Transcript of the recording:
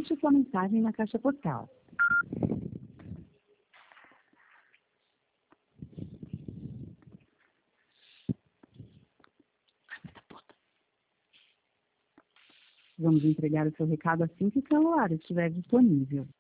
deixe sua mensagem na caixa postal. Vamos entregar o seu recado assim que o celular estiver disponível.